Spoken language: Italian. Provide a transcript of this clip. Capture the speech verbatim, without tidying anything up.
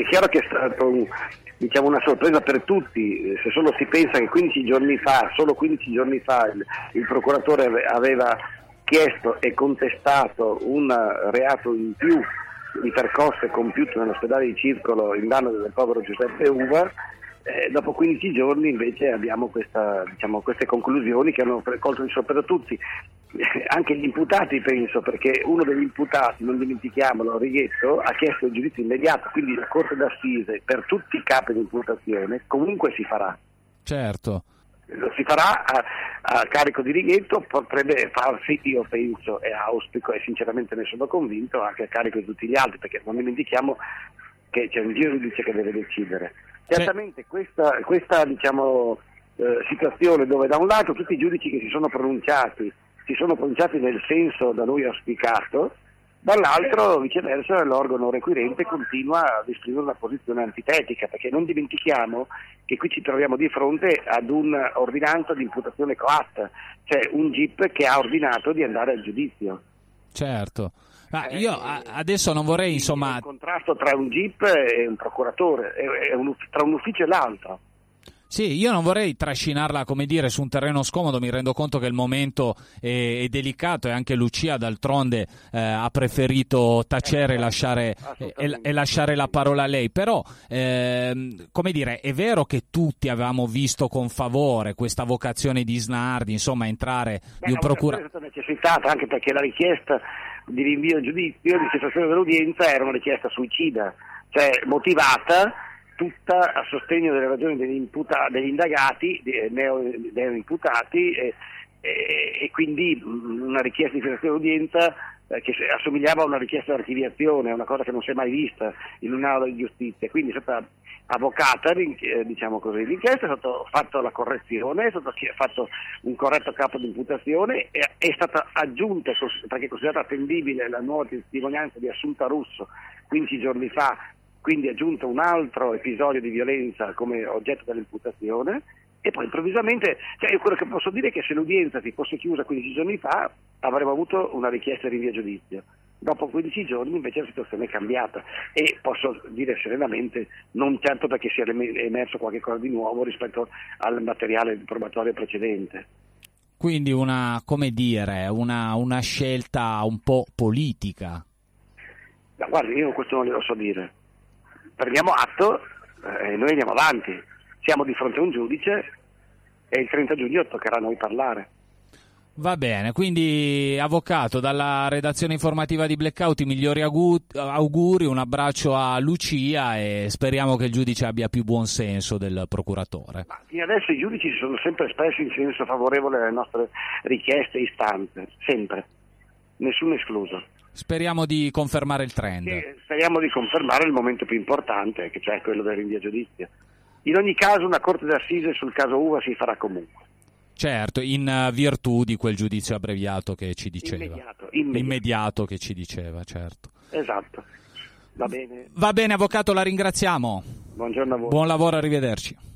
chiaro che è stato un, diciamo una sorpresa per tutti, se solo si pensa che quindici giorni fa, solo quindici giorni fa il, il procuratore aveva chiesto e contestato un reato in più di percosse compiuto nell'ospedale di Circolo in danno del povero Giuseppe Uva. Eh, dopo quindici giorni invece abbiamo questa, diciamo, queste conclusioni che hanno colto di sorpresa tutti, eh, anche gli imputati penso, perché uno degli imputati, non dimentichiamolo, Righetto, ha chiesto il giudizio immediato, quindi la Corte d'Assise per tutti i capi di imputazione comunque si farà. Certo. Lo si farà a, a carico di Righetto, potrebbe farsi, io penso e auspico e sinceramente ne sono convinto, anche a carico di tutti gli altri, perché non dimentichiamo che c'è un giudice che deve decidere. Certamente questa, questa diciamo, eh, situazione dove da un lato tutti i giudici che si sono pronunciati si sono pronunciati nel senso da noi auspicato, dall'altro viceversa l'organo requirente continua ad esprimere una posizione antitetica, perché non dimentichiamo che qui ci troviamo di fronte ad un ordinanza di imputazione coatta, cioè un G I P che ha ordinato di andare al giudizio. Certo. Ma io adesso non vorrei, insomma... Il contrasto tra un G I P e un procuratore, è un, tra un ufficio e l'altro. Sì, io non vorrei trascinarla, come dire, su un terreno scomodo, mi rendo conto che il momento è, è delicato e anche Lucia d'altronde eh, ha preferito tacere eh, e, lasciare, e, e lasciare la parola a lei, però ehm, come dire, è vero che tutti avevamo visto con favore questa vocazione di Snardi, insomma entrare Beh, di un procuratore. È stata necessitata anche perché la richiesta di rinvio a giudizio, di cessazione dell'udienza era una richiesta suicida, cioè motivata tutta a sostegno delle ragioni degli, imputa- degli indagati, dei neo, neo-imputati e, e, e quindi una richiesta di cessazione dell'udienza eh, che assomigliava a una richiesta di archiviazione, una cosa che non si è mai vista in un'aula di giustizia, quindi è stata avvocata, diciamo così, l'inchiesta, è stata fatta la correzione, è stato fatto un corretto capo di imputazione, è, è stata aggiunta, perché è considerata attendibile, la nuova testimonianza di Assunta Russo quindici giorni fa, quindi è aggiunto un altro episodio di violenza come oggetto dell'imputazione, e poi improvvisamente, cioè io quello che posso dire è che se l'udienza si fosse chiusa quindici giorni fa avremmo avuto una richiesta di rinvio a giudizio. Dopo quindici giorni invece la situazione è cambiata e posso dire serenamente, non certo perché sia emerso qualche cosa di nuovo rispetto al materiale probatorio precedente. Quindi una, come dire, una, una scelta un po' politica. Ma guarda, io questo non glielo so dire. Prendiamo atto e eh, noi andiamo avanti. Siamo di fronte a un giudice e il trenta giugno toccherà a noi parlare. Va bene, quindi avvocato, dalla redazione informativa di Blackout i migliori auguri, un abbraccio a Lucia e speriamo che il giudice abbia più buon senso del procuratore. Ma fino adesso i giudici si sono sempre espressi in senso favorevole alle nostre richieste e istanze, sempre, nessuno escluso. Speriamo di confermare il trend. Sì, speriamo di confermare il momento più importante, che cioè quello del rinvio a giudizio. In ogni caso una corte d'assise sul caso Uva si farà comunque. Certo, in virtù di quel giudizio abbreviato che ci diceva. Immediato, immediato. Immediato che ci diceva, certo. Esatto. Va bene. Va bene, avvocato, la ringraziamo. Buongiorno a voi. Buon lavoro, arrivederci.